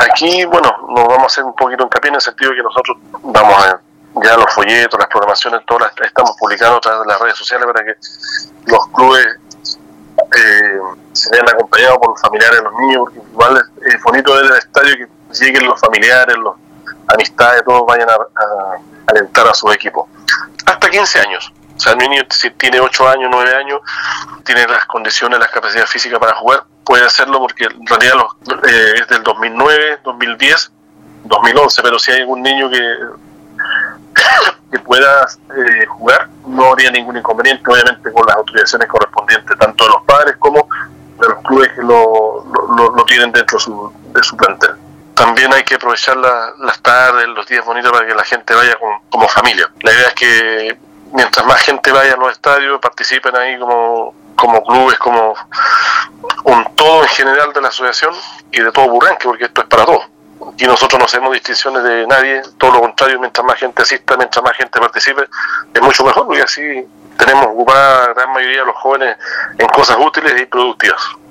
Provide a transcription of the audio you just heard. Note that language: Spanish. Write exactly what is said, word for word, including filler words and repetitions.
aquí, bueno, nos vamos a hacer un poquito hincapié en el sentido de que nosotros vamos a, ya los folletos, las programaciones, todas las estamos publicando a través de las redes sociales para que los clubes eh, se vean acompañados por los familiares de los niños, porque igual es, es bonito ver el estadio que lleguen los familiares, los amistades, todos vayan a, a alentar a sus equipos. Hasta quince años. O sea, el niño, si tiene ocho años, nueve años, tiene las condiciones, las capacidades físicas para jugar, puede hacerlo porque en realidad los, eh, es del dos mil nueve, dos mil diez, dos mil once, pero si hay algún niño que, que pueda eh, jugar, no habría ningún inconveniente, obviamente con las autorizaciones correspondientes, tanto de los padres como de los clubes que lo, lo, lo tienen dentro de su, de su plantel. También hay que aprovechar la, las tardes, los días bonitos para que la gente vaya con, como familia. La idea es que mientras más gente vaya a los estadios, participen ahí como, como clubes, como un todo en general de la asociación y de todo Burranque, porque esto es para todos. Y nosotros no hacemos distinciones de nadie, todo lo contrario, mientras más gente asista, mientras más gente participe, es mucho mejor, porque así tenemos ocupada la gran mayoría de los jóvenes en cosas útiles y productivas.